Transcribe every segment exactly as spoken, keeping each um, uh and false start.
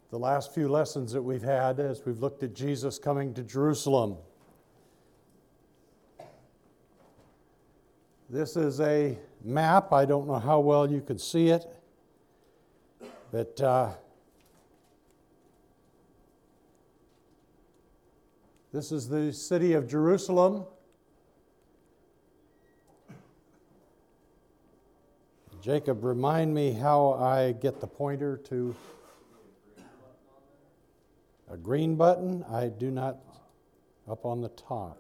the last few lessons that we've had as we've looked at Jesus coming to Jerusalem. This is a map. I don't know how well you can see it, but uh, this is the city of Jerusalem. Jacob, remind me how I get the pointer to a green button. I do not, up on the top.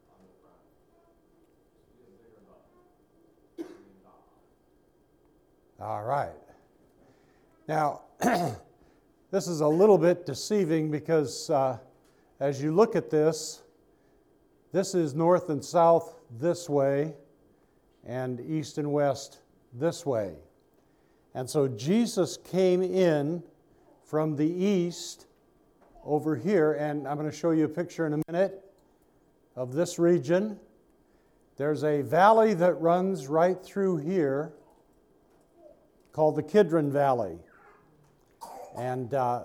All right. Now, this is a little bit deceiving because uh, as you look at this, this is north and south this way and east and west this way. And so Jesus came in from the east over here, and I'm going to show you a picture in a minute of this region. There's a valley that runs right through here called the Kidron Valley. And uh,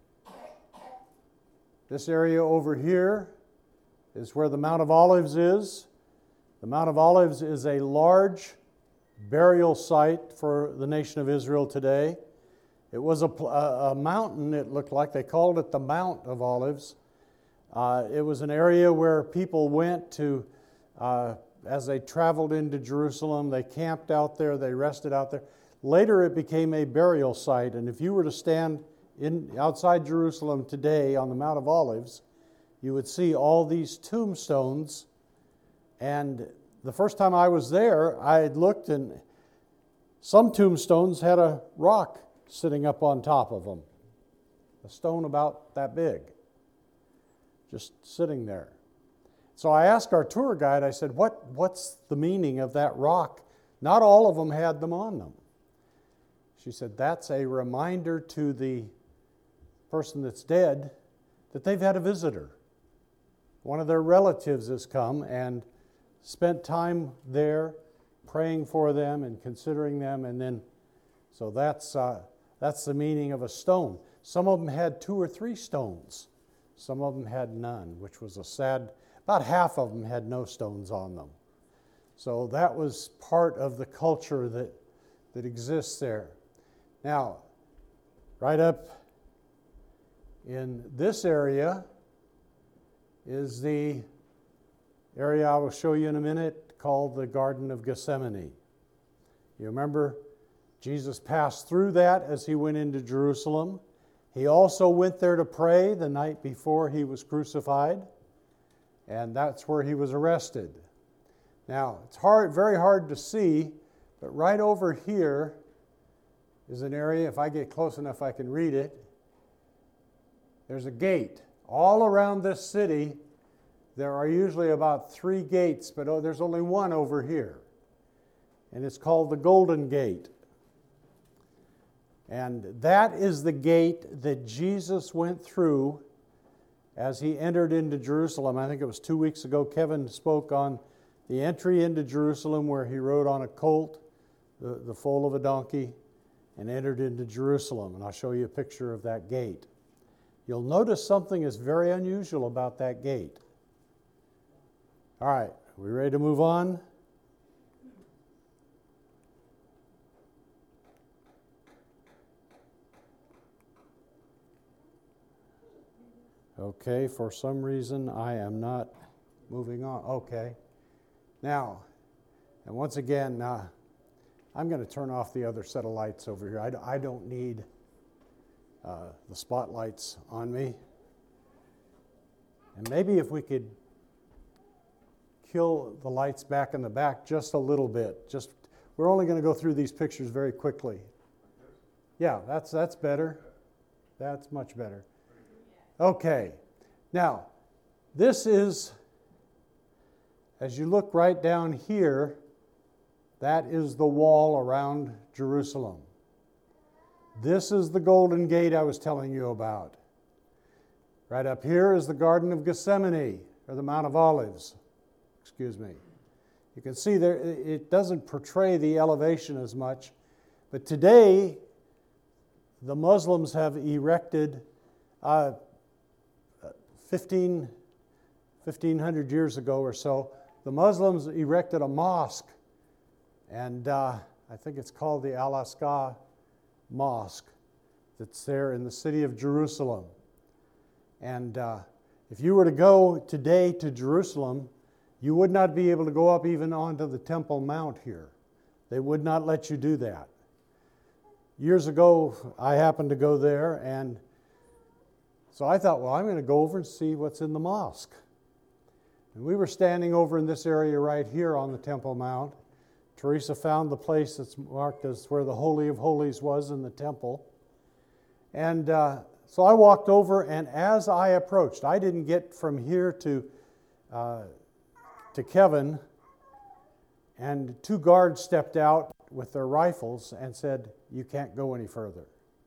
this area over here is where the Mount of Olives is. The Mount of Olives is a large burial site for the nation of Israel today. It was a, a, a mountain, it looked like. They called it the Mount of Olives. Uh, it was an area where people went to, uh, as they traveled into Jerusalem, they camped out there, they rested out there. Later it became a burial site, and if you were to stand in outside Jerusalem today on the Mount of Olives, you would see all these tombstones. And the first time I was there, I had looked, and some tombstones had a rock sitting up on top of them, a stone about that big, just sitting there. So I asked our tour guide, I said, what, what's the meaning of that rock? Not all of them had them on them. She said, that's a reminder to the person that's dead that they've had a visitor. One of their relatives has come and spent time there praying for them and considering them, and then, so that's uh, that's the meaning of a stone. Some of them had two or three stones. Some of them had none, which was a sad, about half of them had no stones on them. So that was part of the culture that, that exists there. Now, right up in this area is the area I will show you in a minute called the Garden of Gethsemane. You remember Jesus passed through that as he went into Jerusalem. He also went there to pray the night before he was crucified, and that's where he was arrested. Now, it's hard, very hard to see, but right over here is an area, if I get close enough I can read it. There's a gate. All around this city, there are usually about three gates, but oh, there's only one over here. And it's called the Golden Gate. And that is the gate that Jesus went through as he entered into Jerusalem. I think it was two weeks ago, Kevin spoke on the entry into Jerusalem where he rode on a colt, the, the foal of a donkey, and entered into Jerusalem. And I'll show you a picture of that gate. You'll notice something is very unusual about that gate. All right, are we ready to move on? Okay, for some reason I am not moving on. Okay. Now, and once again, uh, I'm going to turn off the other set of lights over here. I, I don't need uh, the spotlights on me. And maybe if we could kill the lights back in the back just a little bit. Just we're only going to go through these pictures very quickly. Yeah, that's that's better. That's much better. Okay. Now, this is, as you look right down here, that is the wall around Jerusalem. This is the Golden Gate I was telling you about. Right up here is the Garden of Gethsemane, or the Mount of Olives. Excuse me. You can see there it doesn't portray the elevation as much, but today the Muslims have erected uh, fifteen, fifteen hundred years ago or so, the Muslims erected a mosque, and uh, I think it's called the Al-Aqsa Mosque that's there in the city of Jerusalem. And uh, if you were to go today to Jerusalem, you would not be able to go up even onto the Temple Mount here. They would not let you do that. Years ago, I happened to go there, and so I thought, well, I'm going to go over and see what's in the mosque. And we were standing over in this area right here on the Temple Mount. Teresa found the place that's marked as where the Holy of Holies was in the temple. And uh, so I walked over, and as I approached, I didn't get from here to uh, to Kevin, and two guards stepped out with their rifles and said, "You can't go any further."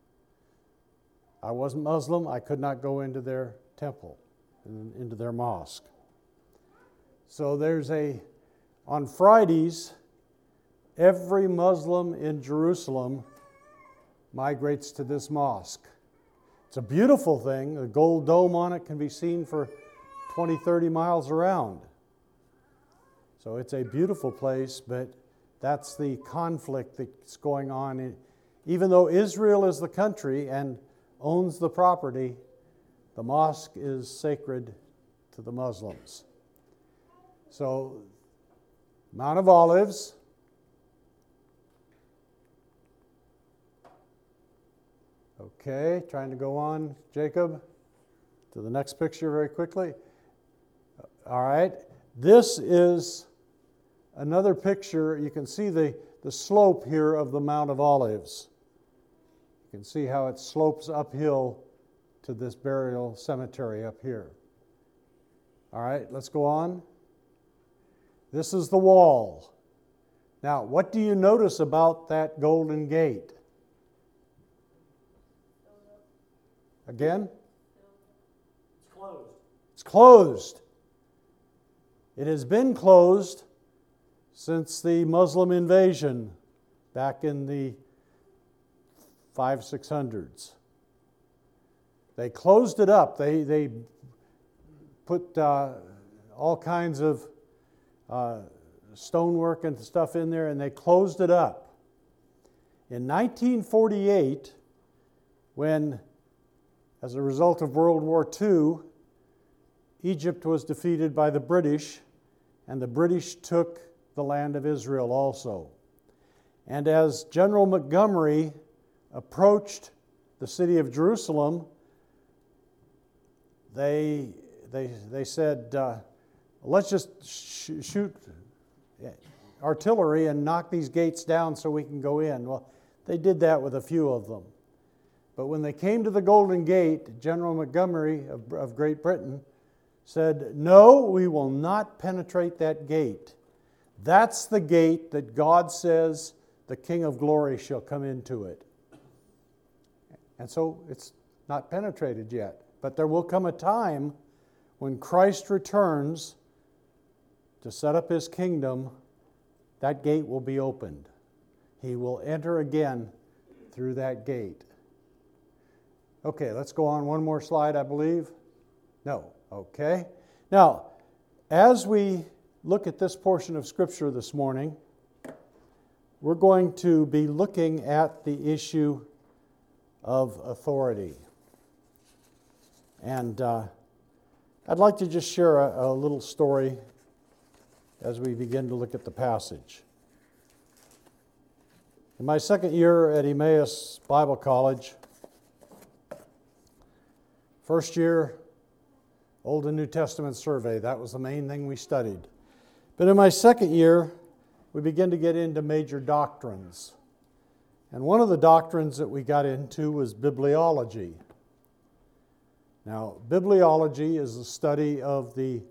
I wasn't Muslim. I could not go into their temple, into their mosque. So there's a, on Fridays, every Muslim in Jerusalem migrates to this mosque. It's a beautiful thing. The gold dome on it can be seen for twenty, thirty miles around. So it's a beautiful place, but that's the conflict that's going on. Even though Israel is the country and owns the property, the mosque is sacred to the Muslims. So, Mount of Olives. Okay, trying to go on, Jacob, to the next picture very quickly. All right, this is another picture. You can see the, the slope here of the Mount of Olives. You can see how it slopes uphill to this burial cemetery up here. All right, let's go on. This is the wall. Now, what do you notice about that Golden Gate? Again? It's closed. It's closed. It has been closed since the Muslim invasion back in the five, six hundreds. They closed it up. They they put uh, all kinds of uh, stonework and stuff in there, and they closed it up. In nineteen forty-eight, when, as a result of World War Two, Egypt was defeated by the British, and the British took the land of Israel also. And as General Montgomery approached the city of Jerusalem, they they they said, uh, let's just sh- shoot artillery and knock these gates down so we can go in. Well, they did that with a few of them. But when they came to the Golden Gate, General Montgomery of, of Great Britain said, no, we will not penetrate that gate. That's the gate that God says the King of Glory shall come into it. And so it's not penetrated yet. But there will come a time when Christ returns to set up His kingdom, that gate will be opened. He will enter again through that gate. Okay, let's go on one more slide, I believe. No, okay. Now, as we look at this portion of Scripture this morning, we're going to be looking at the issue of authority. And uh, I'd like to just share a, a little story as we begin to look at the passage. In my second year at Emmaus Bible College, first year, Old and New Testament survey, that was the main thing we studied. But in my second year, we began to get into major doctrines. And one of the doctrines that we got into was bibliology. Now, bibliology is the study of the,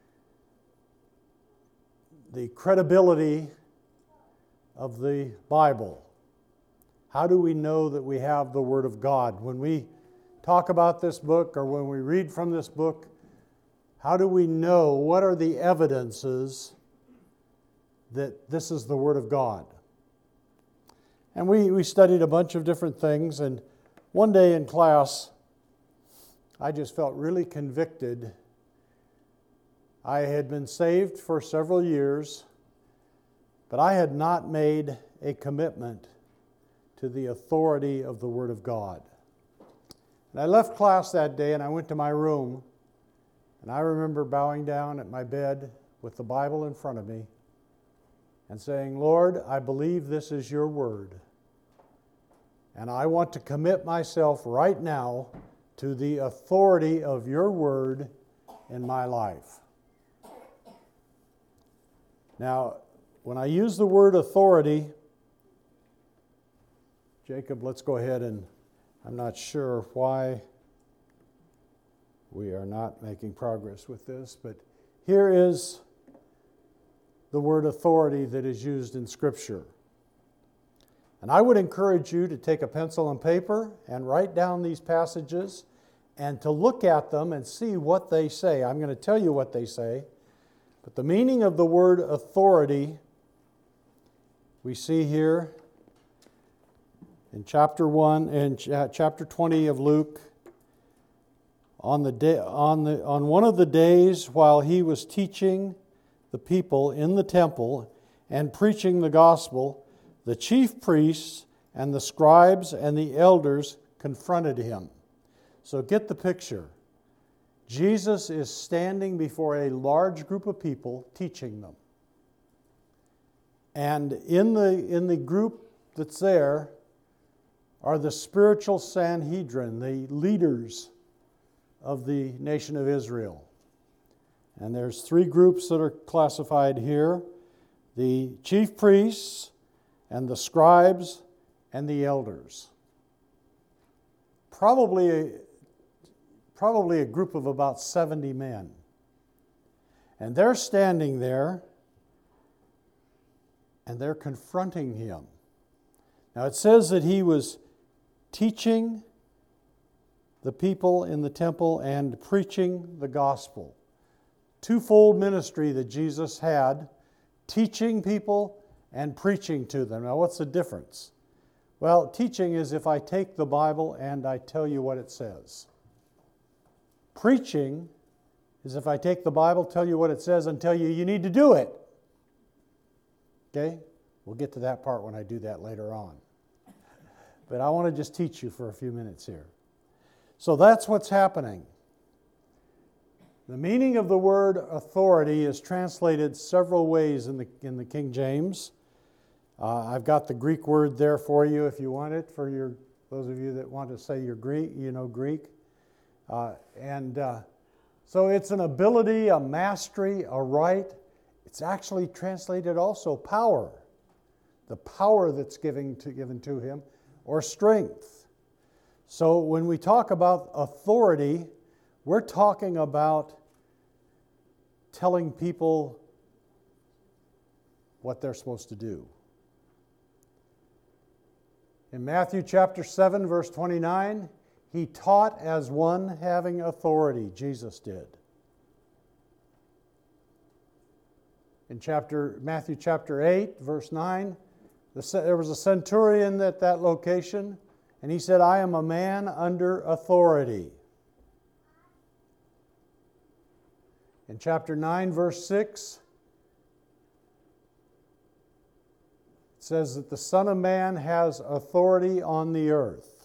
the credibility of the Bible. How do we know that we have the Word of God? When we talk about this book or when we read from this book, how do we know, what are the evidences that this is the Word of God? And we, we studied a bunch of different things, and One day in class, I just felt really convicted. I had been saved for several years, but I had not made a commitment to the authority of the Word of God. And I left class that day and I went to my room, and I remember bowing down at my bed with the Bible in front of me and saying, Lord, I believe this is your Word, and I want to commit myself right now to the authority of your Word in my life. Now, when I use the word authority, Jacob, let's go ahead and, I'm not sure why we are not making progress with this, but here is the word authority that is used in Scripture. And I would encourage you to take a pencil and paper and write down these passages and to look at them and see what they say. I'm going to tell you what they say, but the meaning of the word authority we see here in chapter one and chapter twenty of Luke. On the day, on the on one of the days while he was teaching the people in the temple and preaching the gospel, the chief priests and the scribes and the elders confronted him. So get the picture. Jesus is standing before a large group of people teaching them. And in the, in the group that's there are the spiritual Sanhedrin, the leaders of the nation of Israel. And there's three groups that are classified here: the chief priests and the scribes and the elders. Probably a, probably a group of about seventy men. And they're standing there and they're confronting him. Now it says that he was teaching the people in the temple and preaching the gospel. Twofold ministry that Jesus had, teaching people and preaching to them. Now what's the difference? Well, teaching is if I take the Bible and I tell you what it says. Preaching is if I take the Bible, tell you what it says, and tell you you need to do it. Okay? We'll get to that part when I do that later on. But I want to just teach you for a few minutes here. So that's what's happening. The meaning of the word authority is translated several ways in the, in the King James. Uh, I've got the Greek word there for you if you want it, for your those of you that want to say your Greek, you know Greek. Uh, and uh, so it's an ability, a mastery, a right. It's actually translated also power. The power that's given to, given to him, or strength. So when we talk about authority, we're talking about telling people what they're supposed to do. In Matthew chapter seven, verse twenty-nine, he taught as one having authority. Jesus did. In chapter Matthew chapter eight, verse nine, the, there was a centurion at that location, and he said, I am a man under authority. In chapter nine, verse six, it says that the Son of Man has authority on the earth.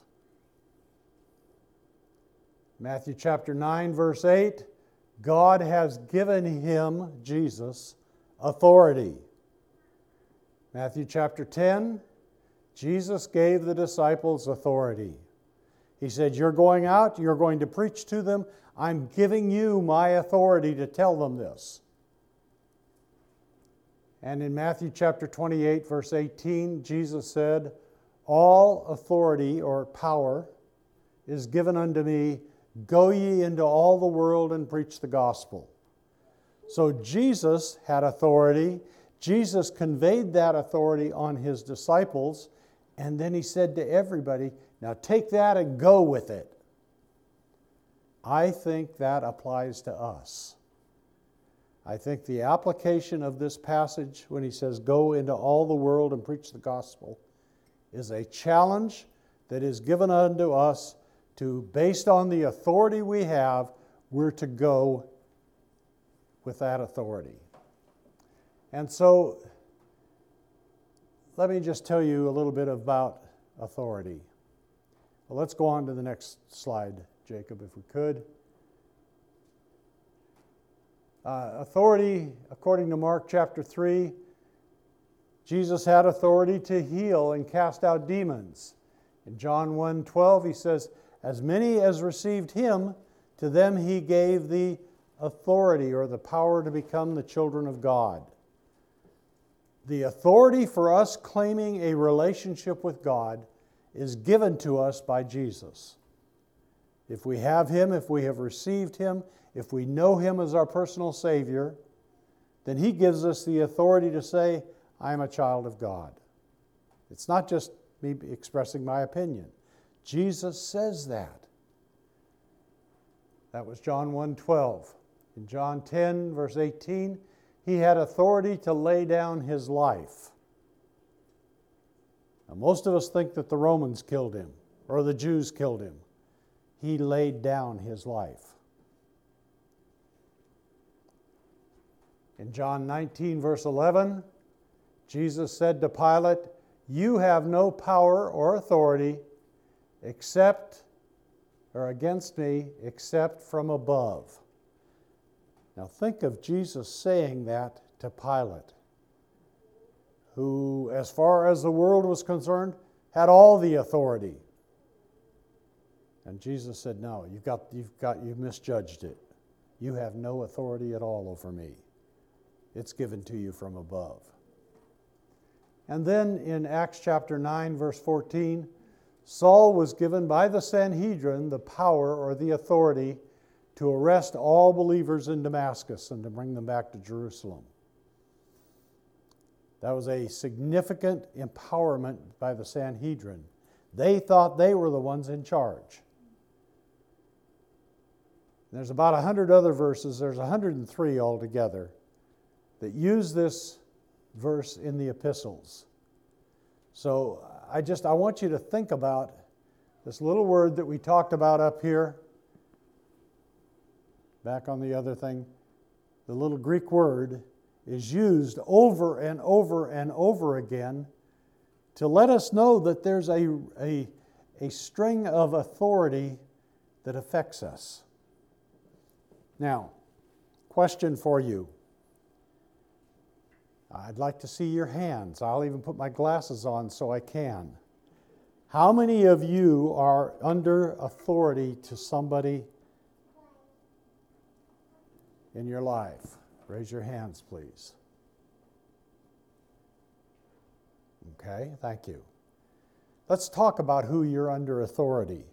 Matthew chapter nine, verse eight, God has given him, Jesus, authority. Matthew chapter ten, Jesus gave the disciples authority. He said, you're going out, you're going to preach to them. I'm giving you my authority to tell them this. And in Matthew chapter twenty-eight, verse eighteen, Jesus said, all authority or power is given unto me. Go ye into all the world and preach the gospel. So Jesus had authority. Jesus conveyed that authority on his disciples. And then he said to everybody, now take that and go with it. I think that applies to us. I think the application of this passage when he says, go into all the world and preach the gospel, is a challenge that is given unto us to, based on the authority we have, we're to go with that authority. And so, let me just tell you a little bit about authority. Well, let's go on to the next slide, Jacob, if we could. Uh, authority, according to Mark chapter three, Jesus had authority to heal and cast out demons. In John one twelve, he says, as many as received him, to them he gave the authority or the power to become the children of God. The authority for us claiming a relationship with God is given to us by Jesus. If we have him, if we have received him, if we know him as our personal Savior, then he gives us the authority to say, I am a child of God. It's not just me expressing my opinion. Jesus says that. That was John one twelve. In John ten, verse eighteen, he had authority to lay down his life. Now, most of us think that the Romans killed him or the Jews killed him. He laid down his life. In John nineteen, verse eleven, Jesus said to Pilate, you have no power or authority except, or against me, except from above. Now think of Jesus saying that to Pilate, who, as far as the world was concerned, had all the authority. And Jesus said, no, you've got, you've got, you've misjudged it. You have no authority at all over me. It's given to you from above. And then in Acts chapter nine, verse fourteen, Saul was given by the Sanhedrin the power or the authority to arrest all believers in Damascus and to bring them back to Jerusalem. That was a significant empowerment by the Sanhedrin. They thought they were the ones in charge. There's about a hundred other verses, there's one hundred three altogether, that use this verse in the epistles. So I just, I want you to think about this little word that we talked about up here. Back on the other thing, the little Greek word is used over and over and over again to let us know that there's a, a, a string of authority that affects us. Now, question for you. I'd like to see your hands. I'll even put my glasses on so I can. How many of you are under authority to somebody in your life? Raise your hands, please. Okay, thank you. Let's talk about who you're under authority.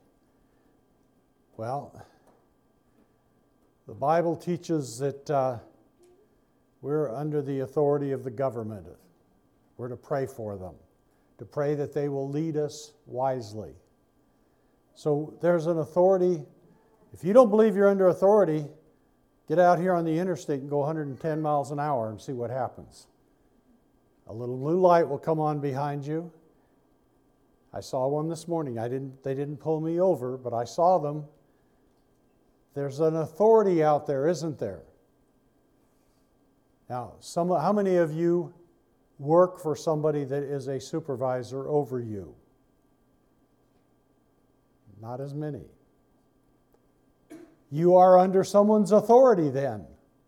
Well, the Bible teaches that uh, we're under the authority of the government. We're to pray for them, to pray that they will lead us wisely. So there's an authority. If you don't believe you're under authority, get out here on the interstate and go one hundred ten miles an hour and see what happens. A little blue light will come on behind you. I saw one this morning. I didn't, they didn't pull me over, but I saw them. There's an authority out there, isn't there? Now, some, how many of you work for somebody that is a supervisor over you? Not as many. You are under someone's authority then.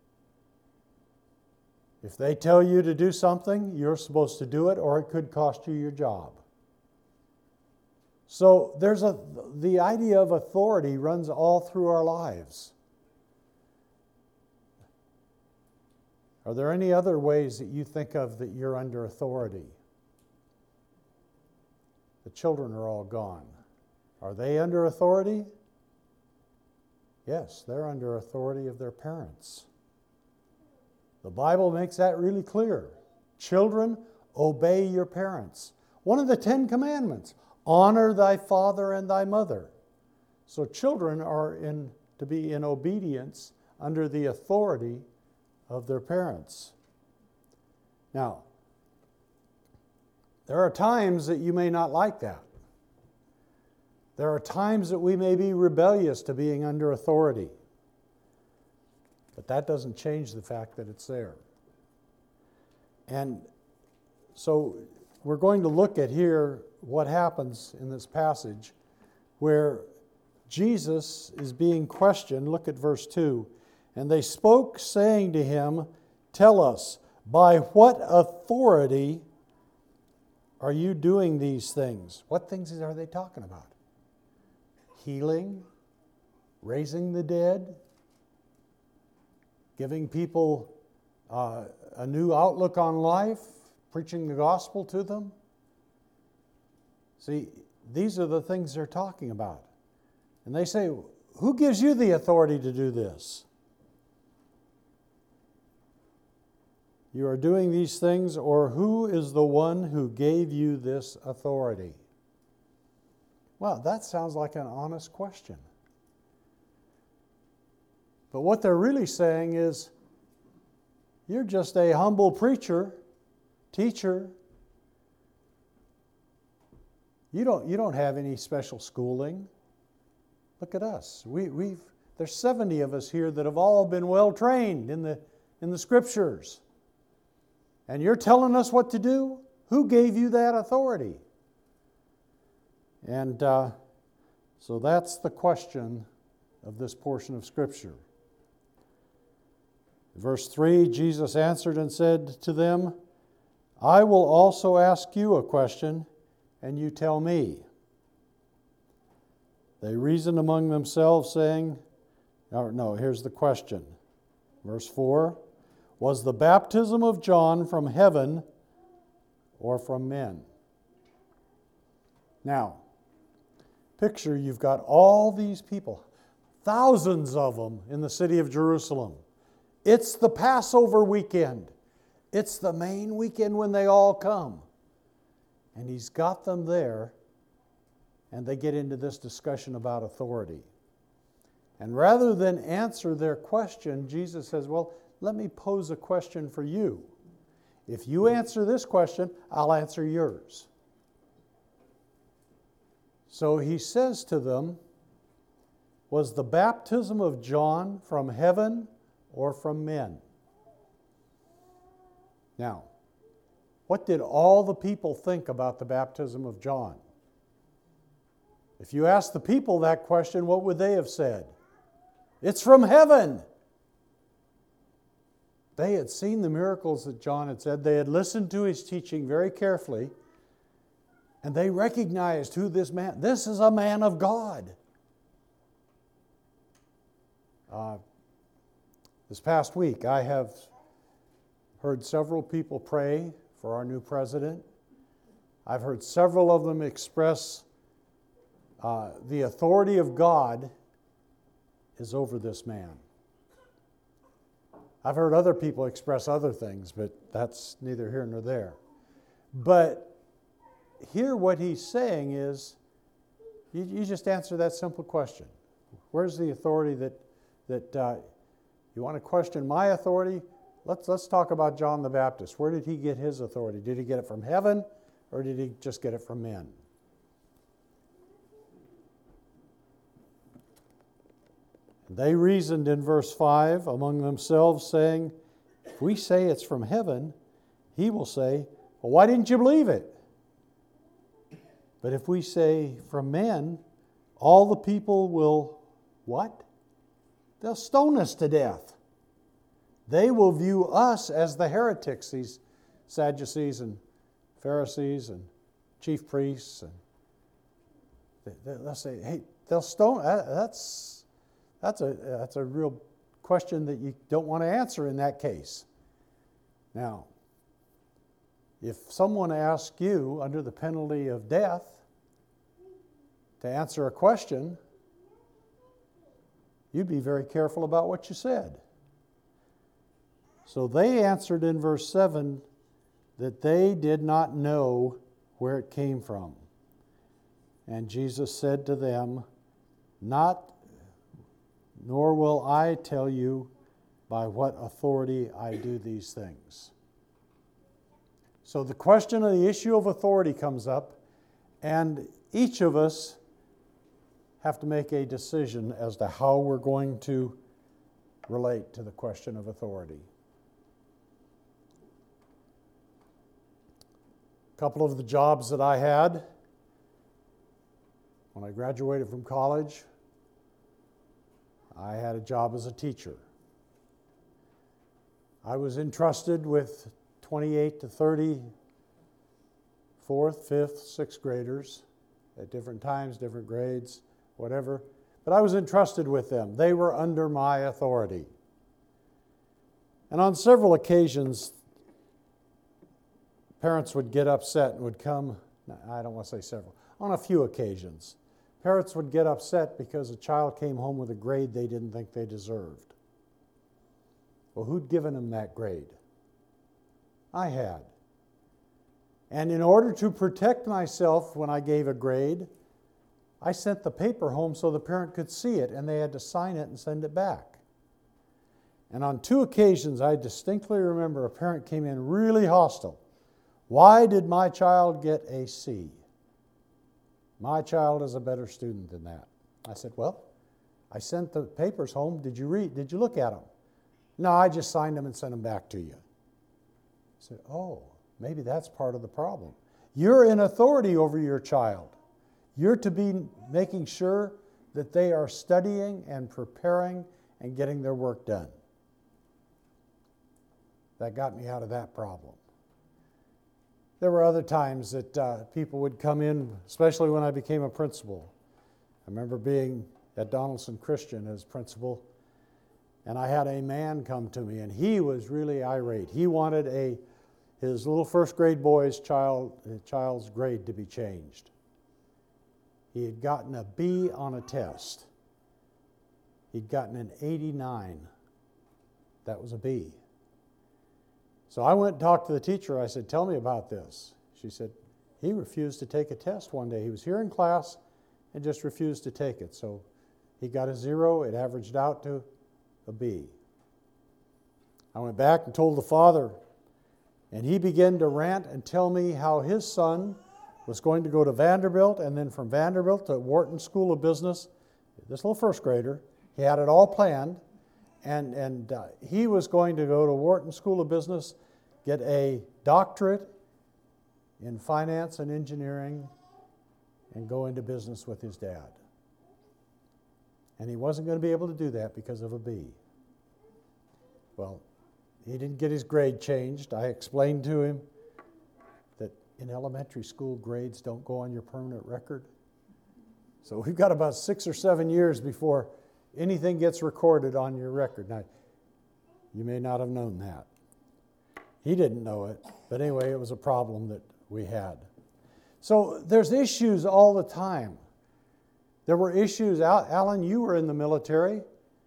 If they tell you to do something, you're supposed to do it, or it could cost you your job. So there's a the idea of authority runs all through our lives. Are there any other ways that you think of that you're under authority? The children are all gone. Are they under authority? Yes, they're under authority of their parents. The Bible makes that really clear. Children, obey your parents. One of the Ten Commandments, honor thy father and thy mother. So children are in to be in obedience under the authority of their parents. Now, there are times that you may not like that. There are times that we may be rebellious to being under authority. But that doesn't change the fact that it's there. And so we're going to look at here what happens in this passage where Jesus is being questioned. Look at verse two. And they spoke, saying to him, "Tell us, by what authority are you doing these things?" What things are they talking about? Healing, raising the dead, giving people uh, a new outlook on life, preaching the gospel to them. See, these are the things they're talking about. And they say, "Who gives you the authority to do this? You are doing these things, or who is the one who gave you this authority?" Well, that sounds like an honest question. But what they're really saying is, you're just a humble preacher, teacher. You don't, you don't have any special schooling. Look at us. We, we've, there's seventy of us here that have all been well trained in the, in the Scriptures. And you're telling us what to do? Who gave you that authority? And uh, so that's the question of this portion of Scripture. Verse three, Jesus answered and said to them, "I will also ask you a question, and you tell me." They reasoned among themselves, saying, no, no, here's the question. Verse four, "Was the baptism of John from heaven or from men?" Now, picture you've got all these people, thousands of them in the city of Jerusalem. It's the Passover weekend. It's the main weekend when they all come. And he's got them there, and they get into this discussion about authority. And rather than answer their question, Jesus says, well, let me pose a question for you. If you answer this question, I'll answer yours. So he says to them, "Was the baptism of John from heaven or from men?" Now, what did all the people think about the baptism of John? If you asked the people that question, what would they have said? It's from heaven. They had seen the miracles that John had said. They had listened to his teaching very carefully. And they recognized who this man, this is a man of God. Uh, this past week, I have heard several people pray for our new president. I've heard several of them express uh, the authority of God is over this man. I've heard other people express other things, but that's neither here nor there. But here what he's saying is, you, you just answer that simple question. Where's the authority that, that uh, you want to question my authority? Let's, let's talk about John the Baptist. Where did he get his authority? Did he get it from heaven, or did he just get it from men? They reasoned in verse five among themselves, saying, "If we say it's from heaven," he will say, "Well, why didn't you believe it?" But if we say from men, all the people will, what? They'll stone us to death. They will view us as the heretics, these Sadducees and Pharisees and chief priests. And they'll say, hey, they'll stone, that's, that's, a, that's a real question that you don't want to answer in that case. Now, if someone asks you under the penalty of death to answer a question, you'd be very careful about what you said. So they answered in verse seven that they did not know where it came from. And Jesus said to them, "Not, nor will I tell you by what authority I do these things." So the question of the issue of authority comes up, and each of us have to make a decision as to how we're going to relate to the question of authority. A couple of the jobs that I had when I graduated from college, I had a job as a teacher. I was entrusted with twenty-eight to thirty fourth, fifth, sixth graders at different times, different grades, whatever. But I was entrusted with them. They were under my authority. And on several occasions, parents would get upset and would come, I don't want to say several, on a few occasions, parents would get upset because a child came home with a grade they didn't think they deserved. Well, who'd given them that grade? I had. And in order to protect myself when I gave a grade, I sent the paper home so the parent could see it, and they had to sign it and send it back. And on two occasions, I distinctly remember a parent came in really hostile. Why did my child get a C? My child is a better student than that. I said, well, I sent the papers home. Did you read? Did you look at them? No, I just signed them and sent them back to you. I said, oh, maybe that's part of the problem. You're in authority over your child. You're to be making sure that they are studying and preparing and getting their work done. That got me out of that problem. There were other times that uh, people would come in, especially when I became a principal. I remember being at Donaldson Christian as principal, and I had a man come to me, and he was really irate. He wanted a his little first grade boy's child child's grade to be changed. He had gotten a B on a test. He'd gotten an eighty-nine. That was a B. So I went and talked to the teacher. I said, tell me about this. She said, he refused to take a test one day. He was here in class and just refused to take it. So he got a zero. It averaged out to a B. I went back and told the father, and he began to rant and tell me how his son was going to go to Vanderbilt, and then from Vanderbilt to Wharton School of Business. This little first grader, he had it all planned, and, and uh, he was going to go to Wharton School of Business, get a doctorate in finance and engineering, and go into business with his dad. And he wasn't going to be able to do that because of a B. Well, he didn't get his grade changed. I explained to him that in elementary school, grades don't go on your permanent record. So we've got about six or seven years before anything gets recorded on your record. Now, you may not have known that. He didn't know it, but anyway, it was a problem that we had. So there's issues all the time. There were issues. Al- Alan, you were in the military.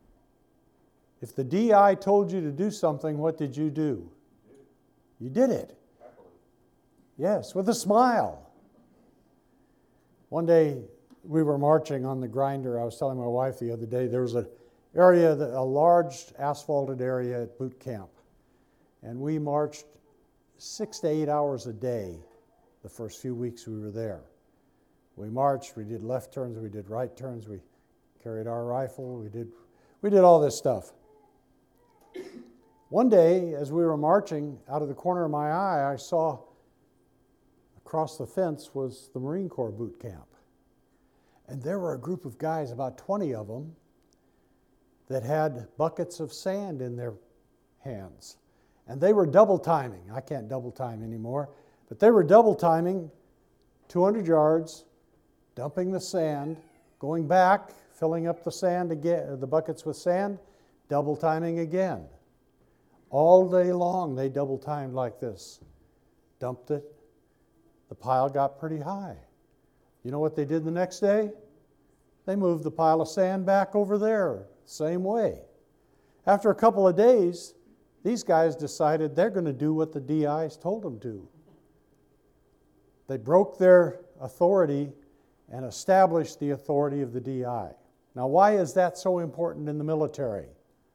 If the D I told you to do something, what did you do? You did it. Yes, with a smile. One day, we were marching on the grinder. I was telling my wife the other day, there was an area, that, a large asphalted area at boot camp. And we marched six to eight hours a day the first few weeks we were there. We marched, we did left turns, we did right turns, we carried our rifle, we did, we did all this stuff. One day, as we were marching, out of the corner of my eye, I saw across the fence was the Marine Corps boot camp. And there were a group of guys, about twenty of them, that had buckets of sand in their hands. And they were double timing. I can't double time anymore, but they were double timing two hundred yards, dumping the sand, going back, filling up the sand again, the buckets with sand, double timing again. All day long they double timed like this. Dumped it. The pile got pretty high. You know what they did the next day? They moved the pile of sand back over there, same way. After a couple of days, these guys decided they're going to do what the D Is told them to. They broke their authority and established the authority of the D I. Now, why is that so important in the military?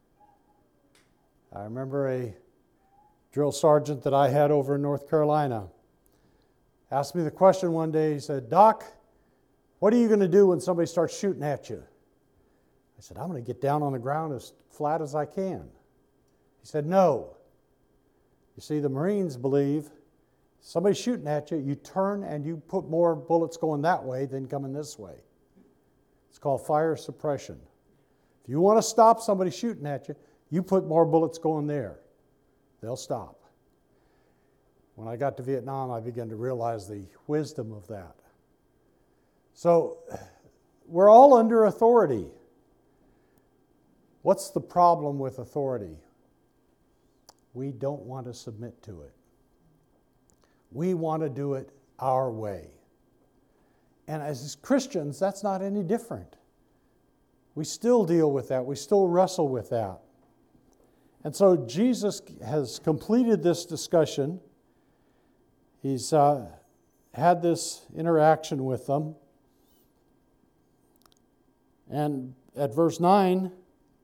I remember a drill sergeant that I had over in North Carolina asked me the question one day. He said, Doc, what are you going to do when somebody starts shooting at you? I said, I'm going to get down on the ground as flat as I can. He said, no. You see, the Marines believe somebody's shooting at you, you turn and you put more bullets going that way than coming this way. It's called fire suppression. If you want to stop somebody shooting at you, you put more bullets going there. They'll stop. When I got to Vietnam, I began to realize the wisdom of that. So, we're all under authority. What's the problem with authority? We don't want to submit to it. We want to do it our way. And as Christians, that's not any different. We still deal with that. We still wrestle with that. And so Jesus has completed this discussion. He's uh, had this interaction with them. And at verse nine,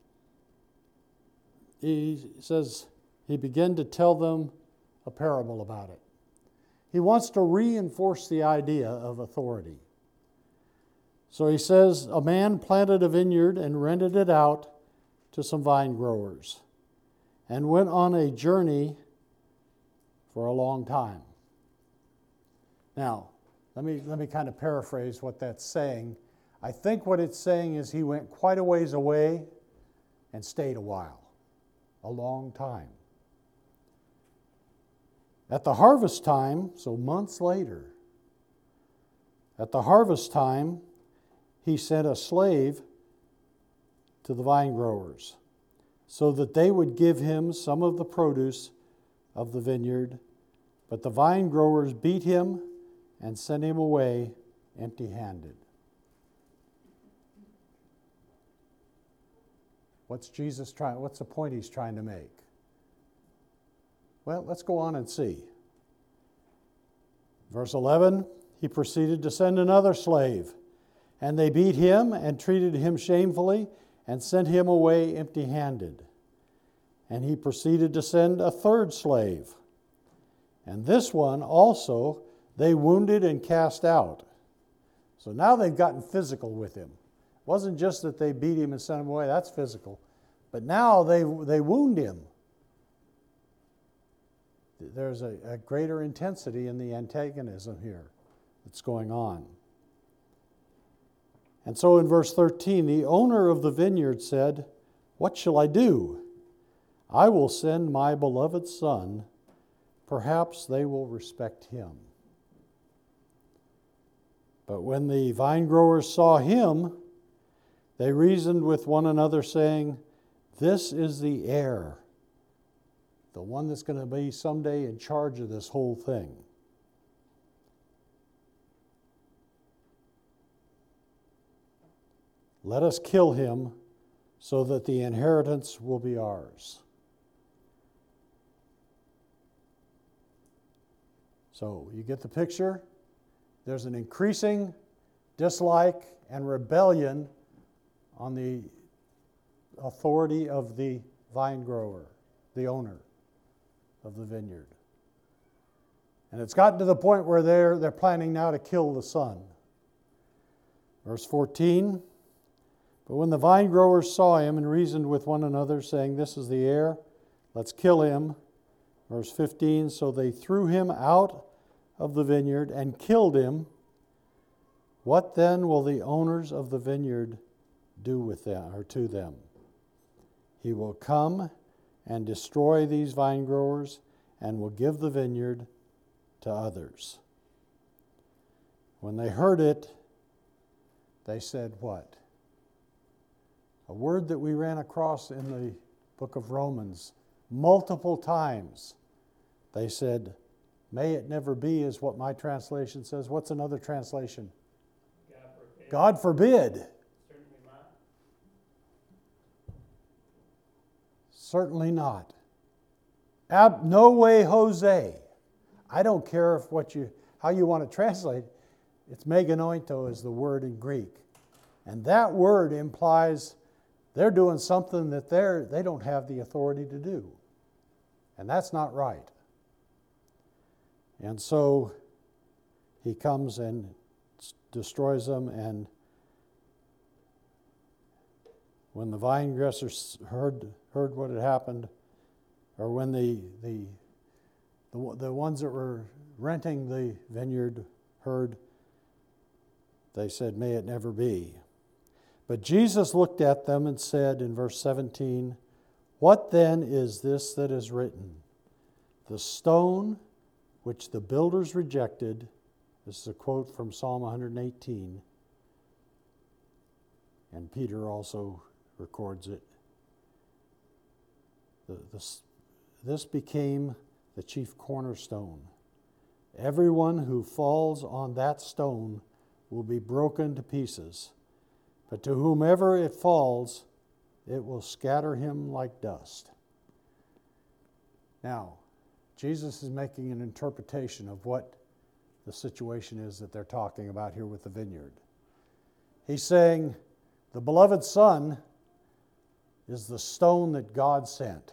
he says, he began to tell them a parable about it. He wants to reinforce the idea of authority. So he says, a man planted a vineyard and rented it out to some vine growers and went on a journey for a long time. Now, let me, let me kind of paraphrase what that's saying. I think what it's saying is he went quite a ways away and stayed a while, a long time. At the harvest time, so months later, at the harvest time, he sent a slave to the vine growers so that they would give him some of the produce of the vineyard. But the vine growers beat him and sent him away empty-handed. What's Jesus trying? What's the point he's trying to make? Well, let's go on and see. Verse eleven, he proceeded to send another slave, and they beat him and treated him shamefully and sent him away empty-handed. And he proceeded to send a third slave, and this one also they wounded and cast out. So now they've gotten physical with him. It wasn't just that they beat him and sent him away, that's physical. But now they, they wound him. There's a, a greater intensity in the antagonism here that's going on. And so in verse thirteen, the owner of the vineyard said, "What shall I do? I will send my beloved son. Perhaps they will respect him." But when the vine growers saw him, they reasoned with one another, saying, "This is the heir, the one that's going to be someday in charge of this whole thing." "Let us kill him so that the inheritance will be ours." So you get the picture? There's an increasing dislike and rebellion on the authority of the vine grower, the owner of the vineyard. And it's gotten to the point where they're, they're planning now to kill the son. Verse fourteen, but when the vine growers saw him and reasoned with one another, saying, "This is the heir, let's kill him." Verse fifteen, so they threw him out of the vineyard and killed him. What then will the owners of the vineyard do with them, or to them? He will come and destroy these vine growers and will give the vineyard to others. When they heard it, they said what? A word that we ran across in the book of Romans multiple times. They said, "May it never be," is what my translation says. What's another translation? God forbid. God forbid. Certainly not. Certainly not. Ab, no way, Jose. I don't care if what you how you want to translate. It's meganoito is the word in Greek. And that word implies they're doing something that they're, they don't have the authority to do. And that's not right. And so he comes and destroys them. And when the vine dressers heard heard what had happened, or when the the the, the ones that were renting the vineyard heard, they said, "May it never be." But Jesus looked at them and said in verse seventeen, "What then is this that is written? The stone which the builders rejected," this is a quote from Psalm one eighteen, and Peter also records it. The, the, this became the chief cornerstone. Everyone who falls on that stone will be broken to pieces, but to whomever it falls, it will scatter him like dust. Now, Jesus is making an interpretation of what the situation is that they're talking about here with the vineyard. He's saying, the beloved Son is the stone that God sent.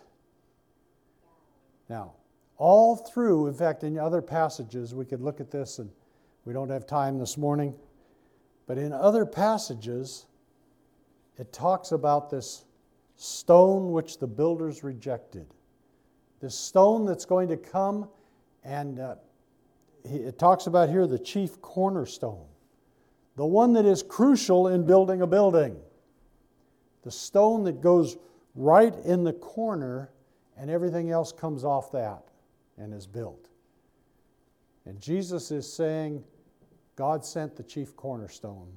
Now, all through, in fact, in other passages, we could look at this, and we don't have time this morning, but in other passages, it talks about this stone which the builders rejected. This stone that's going to come, and uh, it talks about here the chief cornerstone, the one that is crucial in building a building. The stone that goes right in the corner, and everything else comes off that and is built. And Jesus is saying, God sent the chief cornerstone.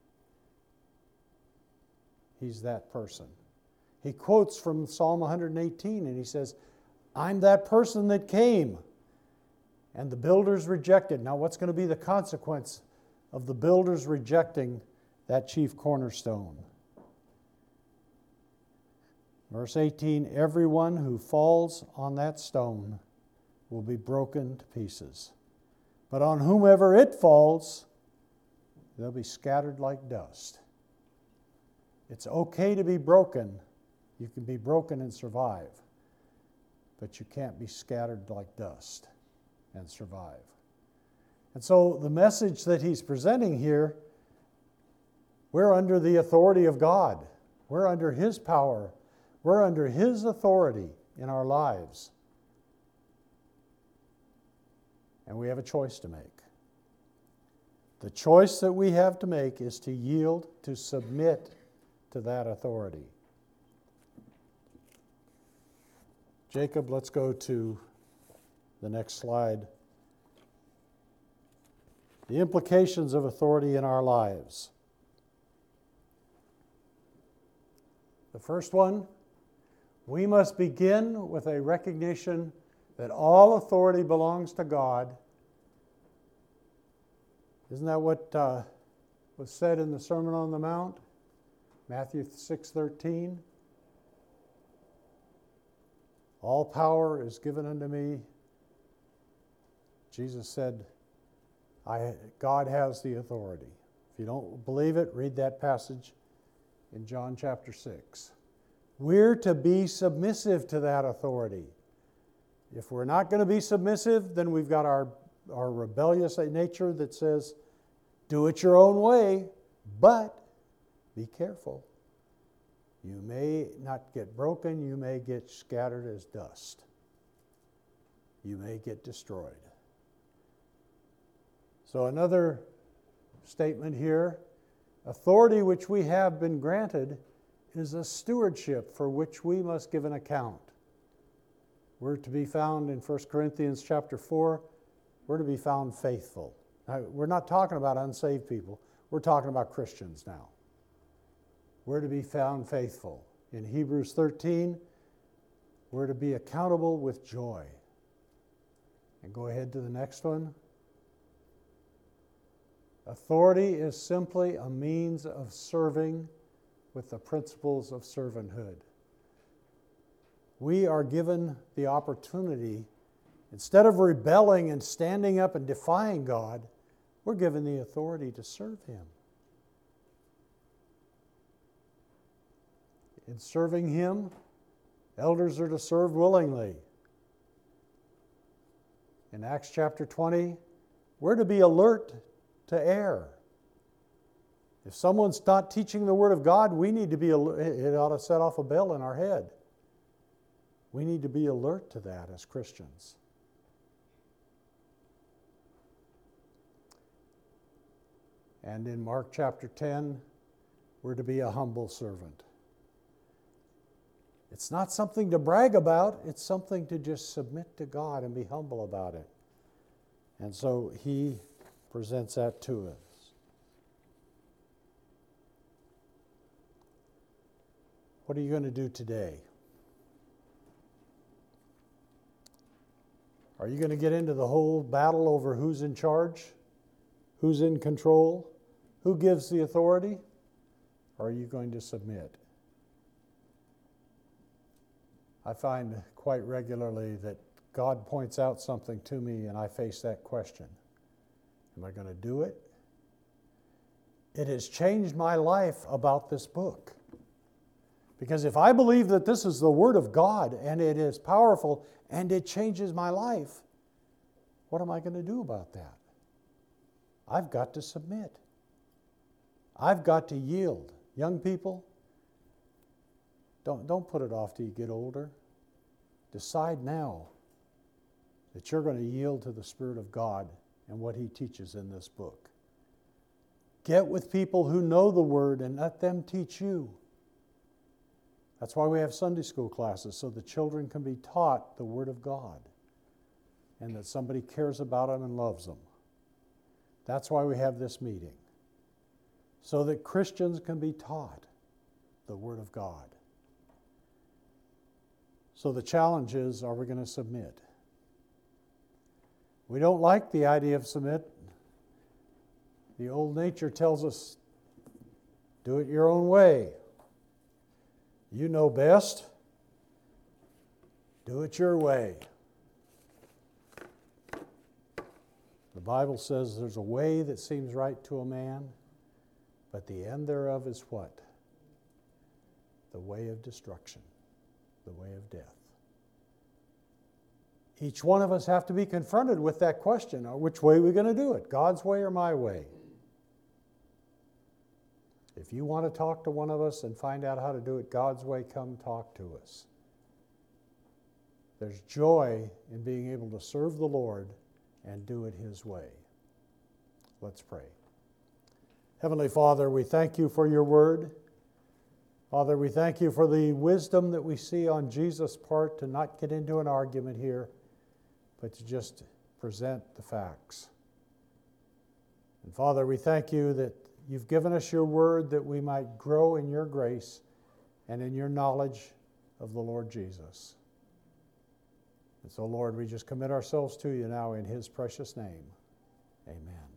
He's that person. He quotes from Psalm one eighteen, and he says, I'm that person that came, and the builders rejected. Now, what's going to be the consequence of the builders rejecting that chief cornerstone? Verse eighteen, everyone who falls on that stone will be broken to pieces. But on whomever it falls, they'll be scattered like dust. It's okay to be broken. You can be broken and survive. But you can't be scattered like dust and survive. And so the message that he's presenting here, we're under the authority of God. We're under His power. We're under His authority in our lives. And we have a choice to make. The choice that we have to make is to yield, to submit to that authority. Jacob, let's go to the next slide. The implications of authority in our lives. The first one, we must begin with a recognition that all authority belongs to God. Isn't that what uh, was said in the Sermon on the Mount? Matthew six thirteen. All power is given unto me. Jesus said, I, God has the authority. If you don't believe it, read that passage in John chapter six. We're to be submissive to that authority. If we're not going to be submissive, then we've got our, our rebellious nature that says, do it your own way, but be careful. You may not get broken, you may get scattered as dust. You may get destroyed. So another statement here, authority which we have been granted is a stewardship for which we must give an account. We're to be found in First Corinthians chapter four, we're to be found faithful. Now, we're not talking about unsaved people, we're talking about Christians now. We're to be found faithful. In Hebrews thirteen, we're to be accountable with joy. And go ahead to the next one. Authority is simply a means of serving with the principles of servanthood. We are given the opportunity, instead of rebelling and standing up and defying God, we're given the authority to serve Him. In serving Him, elders are to serve willingly. In Acts chapter twenty, we're to be alert to err. If someone's not teaching the Word of God, we need to be, it ought to set off a bell in our head. We need to be alert to that as Christians. And in Mark chapter ten, we're to be a humble servant. It's not something to brag about, it's something to just submit to God and be humble about it. And so he presents that to us. What are you going to do today? Are you going to get into the whole battle over who's in charge, who's in control, who gives the authority? Or are you going to submit? I find quite regularly that God points out something to me and I face that question. Am I going to do it? It has changed my life about this book. Because if I believe that this is the Word of God and it is powerful and it changes my life, what am I going to do about that? I've got to submit. I've got to yield. Young people, don't, don't put it off till you get older. Decide now that you're going to yield to the Spirit of God and what He teaches in this book. Get with people who know the Word and let them teach you. That's why we have Sunday school classes, so the children can be taught the Word of God and that somebody cares about them and loves them. That's why we have this meeting, so that Christians can be taught the Word of God. So the challenge is, are we going to submit? We don't like the idea of submit. The old nature tells us, do it your own way. You know best. Do it your way. The Bible says there's a way that seems right to a man, but the end thereof is what? The way of destruction, the way of death. Each one of us have to be confronted with that question. Which way are we going to do it? God's way or my way? If you want to talk to one of us and find out how to do it God's way, come talk to us. There's joy in being able to serve the Lord and do it His way. Let's pray. Heavenly Father, we thank You for Your word. Father, we thank You for the wisdom that we see on Jesus' part to not get into an argument here, but to just present the facts. And Father, we thank You that You've given us Your word that we might grow in Your grace and in Your knowledge of the Lord Jesus. And so, Lord, we just commit ourselves to You now in His precious name. Amen.